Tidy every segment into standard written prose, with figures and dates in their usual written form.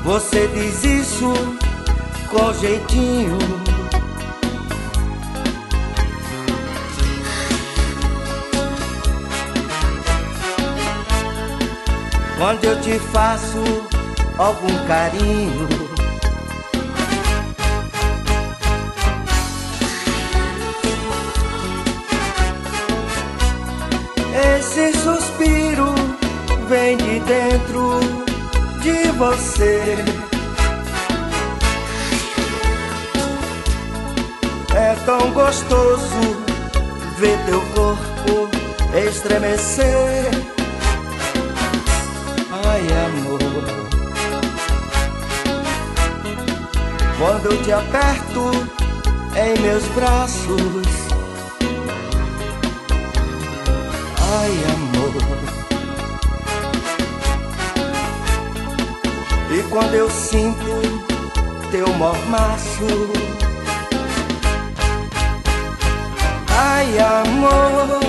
Você diz isso com jeitinho. Quando eu te faço algum carinho, esse suspiro vem de dentro de você. É tão gostoso ver teu corpo estremecer. Ai, amor, quando eu te aperto em meus braços. Ai, amor, e quando eu sinto teu mormaço. Ai, amor,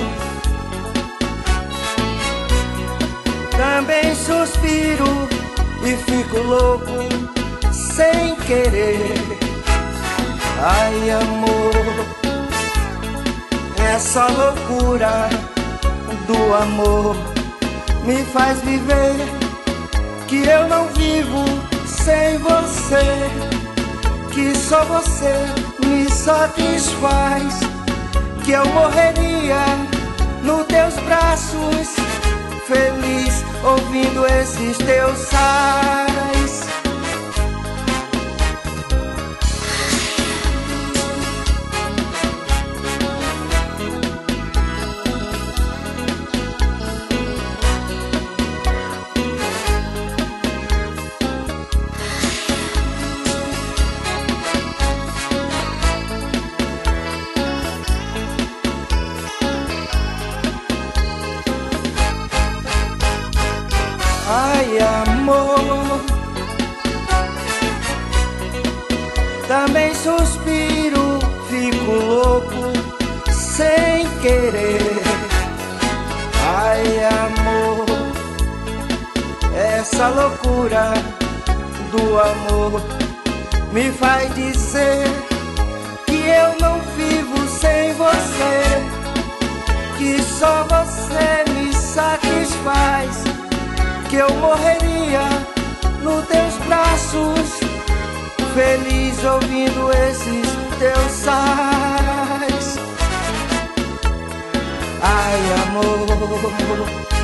também suspiro e fico louco sem querer. Ai, amor, essa loucura do amor me faz viver, que eu não vivo sem você, que só você me satisfaz, que eu morreria nos teus braços, feliz ouvindo esses teus sais. Ai, amor, também suspiro, fico louco sem querer. Ai, amor, essa loucura do amor me faz dizer que eu não vivo sem você, que só você me satisfaz, que eu morreria nos teus braços, feliz ouvindo esses teus sais. Ai, amor,